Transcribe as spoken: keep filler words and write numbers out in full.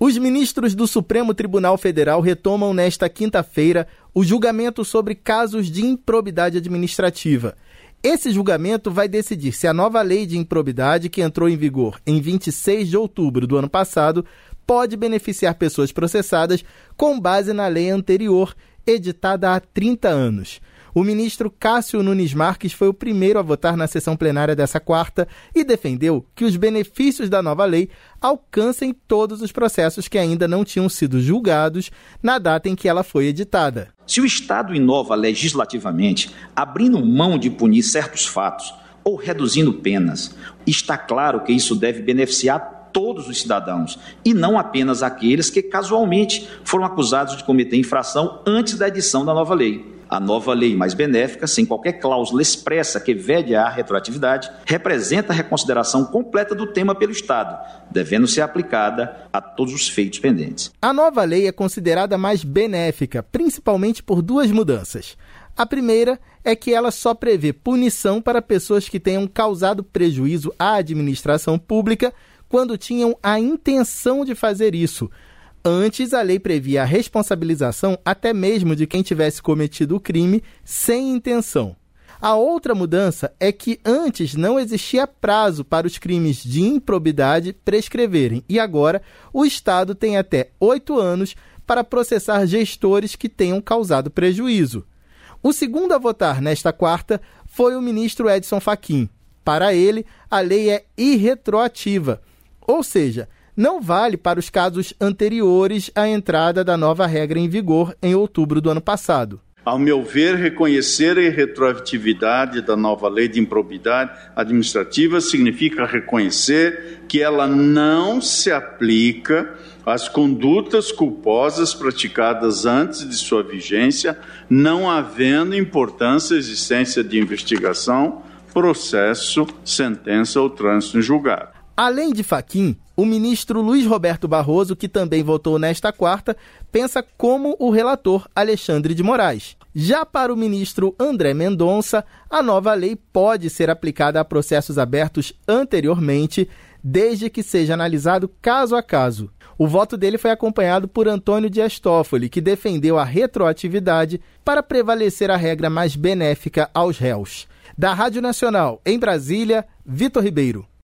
Os ministros do Supremo Tribunal Federal retomam nesta quinta-feira o julgamento sobre casos de improbidade administrativa. Esse julgamento vai decidir se a nova lei de improbidade, que entrou em vigor em vinte e seis de outubro do ano passado, pode beneficiar pessoas processadas com base na lei anterior, editada há trinta anos. O ministro Cássio Nunes Marques foi o primeiro a votar na sessão plenária dessa quarta e defendeu que os benefícios da nova lei alcancem todos os processos que ainda não tinham sido julgados na data em que ela foi editada. Se o Estado inova legislativamente, abrindo mão de punir certos fatos ou reduzindo penas, está claro que isso deve beneficiar todos os cidadãos e não apenas aqueles que casualmente foram acusados de cometer infração antes da edição da nova lei. A nova lei mais benéfica, sem qualquer cláusula expressa que vede a retroatividade, representa a reconsideração completa do tema pelo Estado, devendo ser aplicada a todos os feitos pendentes. A nova lei é considerada mais benéfica, principalmente por duas mudanças. A primeira é que ela só prevê punição para pessoas que tenham causado prejuízo à administração pública quando tinham a intenção de fazer isso. Antes, a lei previa a responsabilização até mesmo de quem tivesse cometido o crime sem intenção. A outra mudança é que antes não existia prazo para os crimes de improbidade prescreverem e agora o Estado tem até oito anos para processar gestores que tenham causado prejuízo. O segundo a votar nesta quarta foi o ministro Edson Fachin. Para ele, a lei é irretroativa, ou seja, não vale para os casos anteriores à entrada da nova regra em vigor em outubro do ano passado. Ao meu ver, reconhecer a irretroatividade da nova lei de improbidade administrativa significa reconhecer que ela não se aplica às condutas culposas praticadas antes de sua vigência, não havendo importância a existência de investigação, processo, sentença ou trânsito em julgado. Além de Fachin, o ministro Luiz Roberto Barroso, que também votou nesta quarta, pensa como o relator Alexandre de Moraes. Já para o ministro André Mendonça, a nova lei pode ser aplicada a processos abertos anteriormente, desde que seja analisado caso a caso. O voto dele foi acompanhado por Antônio Dias Toffoli, que defendeu a retroatividade para prevalecer a regra mais benéfica aos réus. Da Rádio Nacional, em Brasília, Vitor Ribeiro.